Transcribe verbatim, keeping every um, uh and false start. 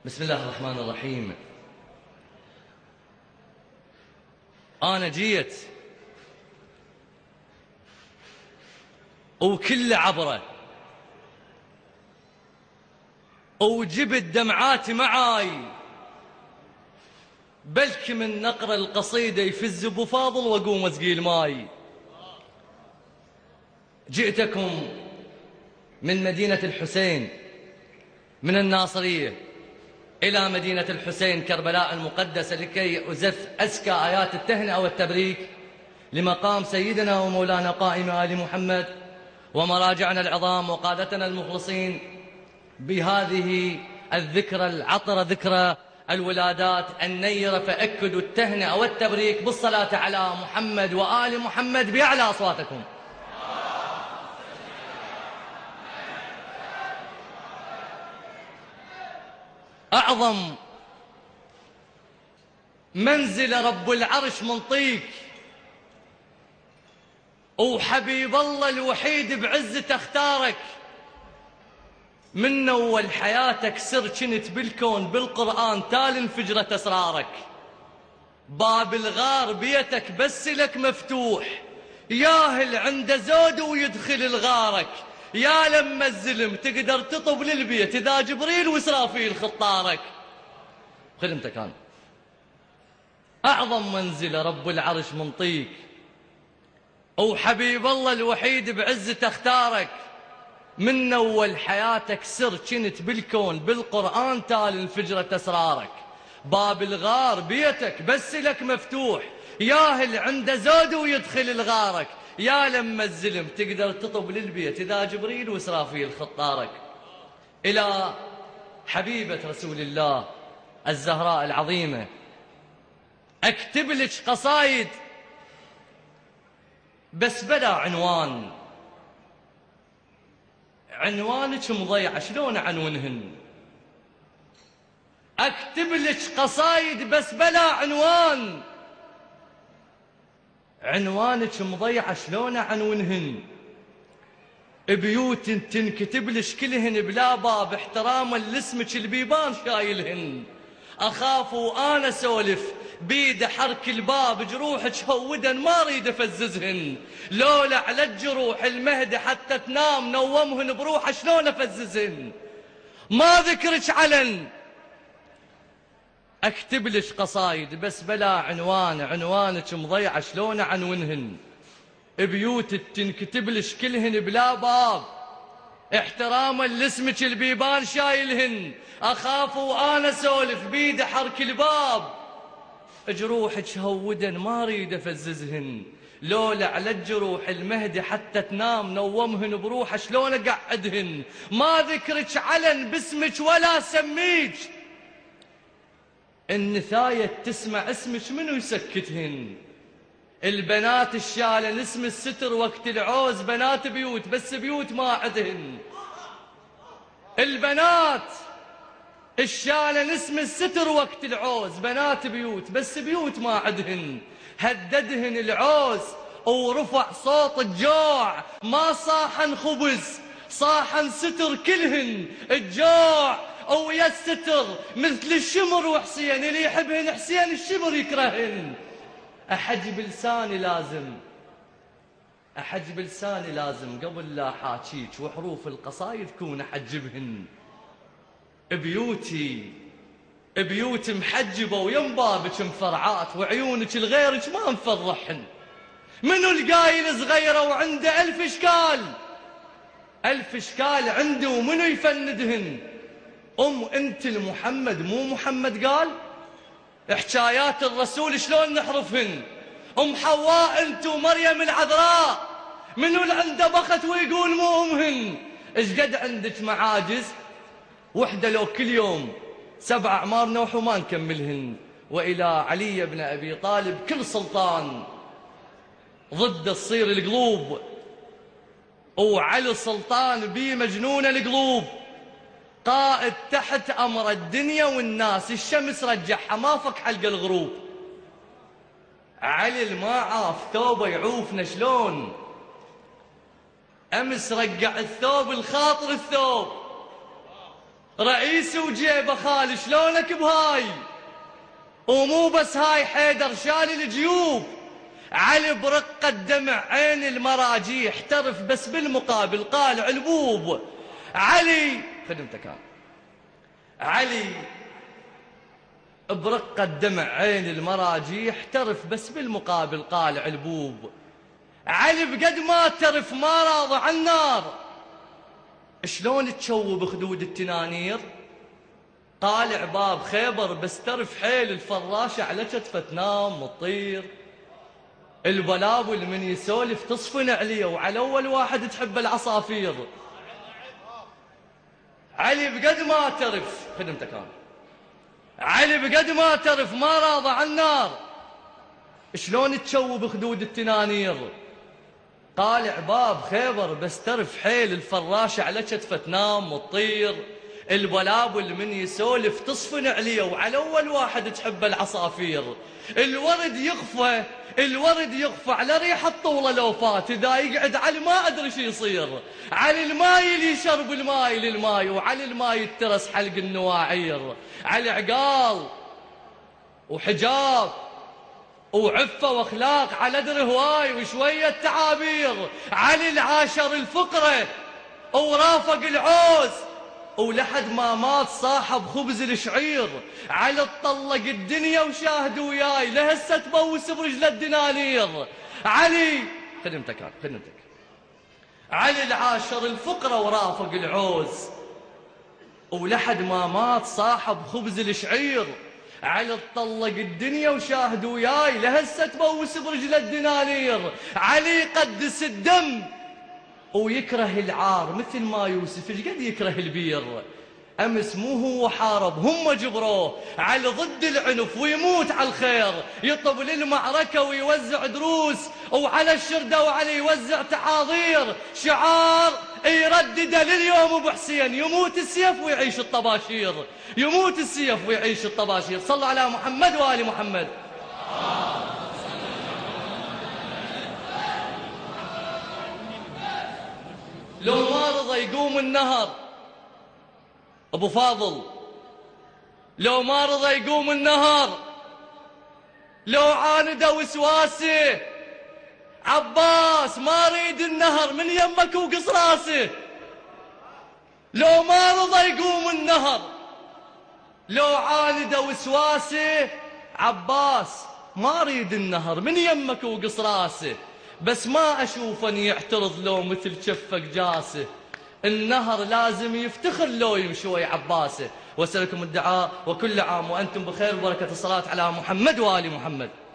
بسم الله الرحمن الرحيم. أنا جيت وكل عبرة وجبت دمعاتي معاي، بلك من نقر القصيدة يفز أبو فاضل وأقوم أسقي الماي. جئتكم من مدينة الحسين من الناصرية إلى مدينة الحسين كربلاء المقدسة لكي أزف أزكى آيات التهنئة والتبريك لمقام سيدنا ومولانا قائم آل محمد ومراجعنا العظام وقادتنا المخلصين بهذه الذكرى العطرة، ذكرى الولادات النيرة. فأكدوا التهنئة والتبريك بالصلاة على محمد وآل محمد بأعلى أصواتكم. أعظم منزل رب العرش منطيك، وحبيب الله الوحيد بعزته اختارك. من أول حياتك سر كنت بالكون بالقرآن تال انفجرت أسرارك. باب الغار بيتك بس لك مفتوح، ياهل عنده زود ويدخل الغارك. يا لما الزلم تقدر تطب للبيت إذا جبريل وإسرافيل خطارك. خدمتك كان أعظم منزل رب العرش منطيك، وحبيب الله الوحيد بعزته اختارك. من أول حياتك سر كنت بالكون بالقرآن تال انفجرت أسرارك. باب الغار بيتك بس لك مفتوح، ياهل عنده زود ويدخل الغارك. يا لما الزلم تقدر تطب للبيت إذا جبريل وإسرافيل خطارك. إلى حبيبة رسول الله الزهراء العظيمة أكتب لك قصايد بس بلا عنوان. عنوانك مضيع شلون عنونهن؟ أكتب لك قصايد بس بلا عنوان. عنوانك مضيع شلون عنونهن؟ بيوت تنكتب لك كلهن بلا باب احتراما لاسمك البيبان شايلهن. أخاف وأنا سولف بيد حرك الباب جروحك هودا ما اريد افززهن. لولا على الجروح المهدي حتى تنام نومهن بروحه شلون افززهن؟ ما ذكرك علن اكتب لك قصايد بس بلا عنوان. عنوانك مضيعه شلون عنونهن؟ بيوت تنكتب لك كلهن بلا باب احتراما لاسمك البيبان شايلهن. اخاف وانا سولف بيد حرك الباب جروحك هودا ما اريد افززهن. لولا على الجروح المهدي حتى تنام نومهن بروحه شلون اقعدهن؟ ما ذكرك علن باسمك ولا سميك. النثاية تسمع اسمك منو يسكتهن؟ البنات الشالن اسم الستر وقت العوز بنات بيوت بس بيوت ما عدهن. البنات الشالن اسم الستر وقت العوز بنات بيوت بس بيوت ما عدهن. هددهن العوز ورفع صوت الجوع، ما صاحن خبز صاحن ستر كلهن. الجوع ويا الستر مثل الشمر وحسين، اللي يحبهن حسين الشمر يكرهن. أحجب لساني لازم أحجب لساني لازم قبل لا حاكيك، وحروف القصايد كون أحجبهن. بيوتي بيوت محجبة ويم بابك مفرعات، وعيونك لغيرك ما مفرحن. منو القايل صغيرة وعنده ألف إشكال؟ ألف إشكال عنده ومنو يفندهن؟ أم أنت المحمد مو محمد قال؟ حكايات الرسول شلون نحرفهن؟ أم حواء أنت ومريم العذراء منو اللي عنده بخت ويقول مو أمهن؟ إيش قد عندك معاجز؟ وحدة لو كل يوم سبع أعمار نوح وما نكملهن. وإلى علي بن أبي طالب كل سلطان ضد تصير القلوب، وعلي السلطان بي مجنون القلوب. قائد تحت أمر الدنيا والناس، الشمس رجعها ما فك حلق الغروب. علي ما عاف ثوبه يعوفنا شلون؟ أمس رقع الثوب الخاطر الثوب. رئيس وجيبه خالي شلونك بهاي؟ ومو بس هاي حيدر شال الجيوب. علي برقة دمع عين المراجيح احترف بس بالمقابل قال علبوب. علي خدمتك كان علي برقة دمع عين المراجيح احترف بس بالمقابل قال علبوب. علي بقد ما ترف ما راض عن النار. شلون تشوب خدود التنانير؟ طالع باب خيبر بس ترف حيل الفراشة على كتفه تنام وتطير. البلابل من يسولف تصفن عليه وعلى أول واحد تحب العصافير. علي بقد ما ترف خدمتك أنا علي بقد ما ترف ما راضى عن النار. شلون تشوب خدود التنانير؟ طالع باب خيبر بس ترف حيل الفراشة على كتفه تنام وتطير. البلابل من يسولف تصفن عليه وعلى أول واحد تحب العصافير. الورد يخفى الورد يخفى على ريحة طولة لو فات. إذا يقعد علي ما أدري شو يصير. علي الماي اللي يشرب الماي للماي وعلي الماي يترس حلق النواعير. علي عقال وحجاب وعفة واخلاق على در هواي وشوية تعابير. علي العاشر الفقرة ورافق العوز ولحد ما مات صاحب خبز الشعير. علي اطلق الدنيا وشاهد وياي لهسه تبوس برجله الدنانير. علي خدمتك خدمتك علي العاشر الفقرة ورافق العوز ولحد ما مات صاحب خبز الشعير. علي اطلق الدنيا وشاهد وياي لهسه تبوس برجله الدنانير. علي يقدس الدم ويكره العار مثل ما يوسف قد يكره البير. أمس مو هو حارب هم جبروه. علي ضد العنف ويموت على الخير. يطب للمعركة ويوزع دروس وعلى الشردة وعلي يوزع تعاظير. شعار يردده لليوم أبو حسين يموت السيف ويعيش الطباشير. يموت السيف ويعيش الطباشير. صلوا على محمد وآل محمد. لو ما رضى يقوم النهر أبو فاضل لو ما رضى يقوم النهر لو عاند وسواسه عباس ما ريد النهر من يمك وقص راسه. لو ما رضى يقوم النهر لو عاند وسواسه عباس ما ريد النهر من يمك وقص راسه. بس ما أشوفه يعترض لو مثل شفك جاسه. النهر لازم يفتخر لو يمشوي عباسه. وأسألكم الدعاء وكل عام وأنتم بخير وبركة الصلاة على محمد وآل محمد.